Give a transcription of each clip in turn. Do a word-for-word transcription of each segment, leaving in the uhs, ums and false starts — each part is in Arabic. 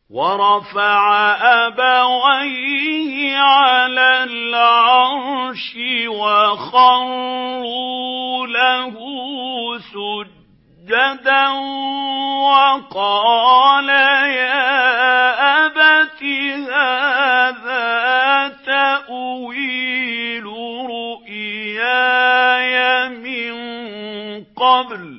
وَرَفَعَ أَبَوَيْهِ عَلَى الْعَرْشِ وَخَرُّوا لَهُ سُجَّدًا وَقَالَ يَا أَبَتِ هَٰذَا تَأْوِيلُ رُؤْيَايَ مِن قَبْلُ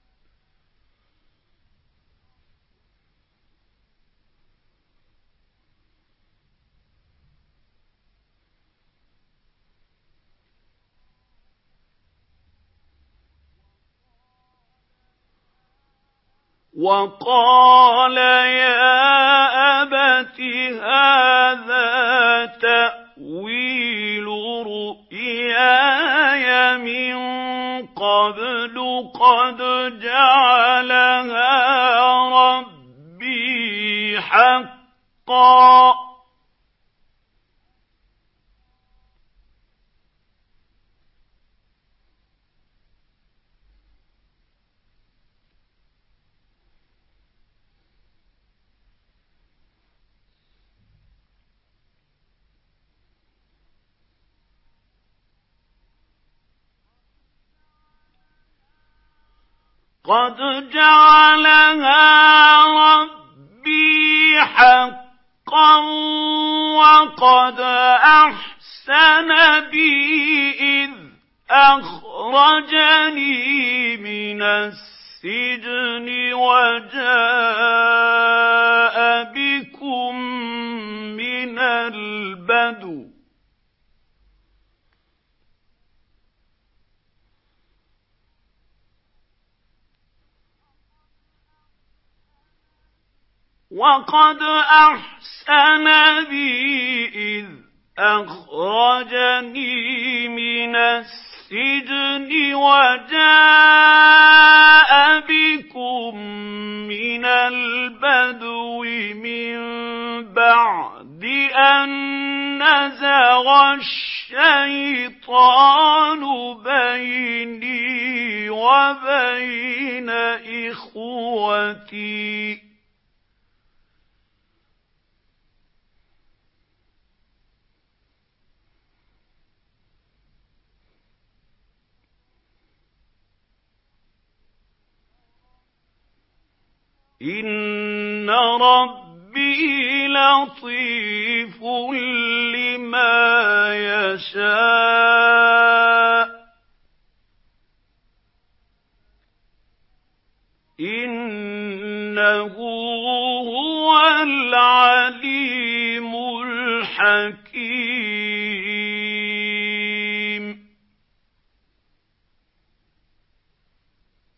وَقَالَ يَا أَبَتِ هَٰذَا تَأْوِيلُ رُؤْيَايَ مِن قَبْلُ قَدْ جَعَلَهَا رَبِّي حَقًّا ۖ قَدْ جَعَلَهَا رَبِّي حَقًّا ۖ وَقَدْ أَحْسَنَ بِي إِذْ أَخْرَجَنِي مِنَ السِّجْنِ وَجَاءَ بِكُم مِّنَ الْبَدْوِ وَقَدْ أَحْسَنَ بِي إِذْ أَخْرَجَنِي مِنَ السِّجْنِ وَجَاءَ بِكُم مِّنَ الْبَدْوِ مِن بَعْدِ أَن نَّزَغَ الشَّيْطَانُ بَيْنِي وَبَيْنَ إِخْوَتِي إِنَّ رَبِّي لَطِيفٌ لِّمَا يَشَاءُ إِنَّهُ هُوَ الْعَلِيمُ الْحَكِيمُ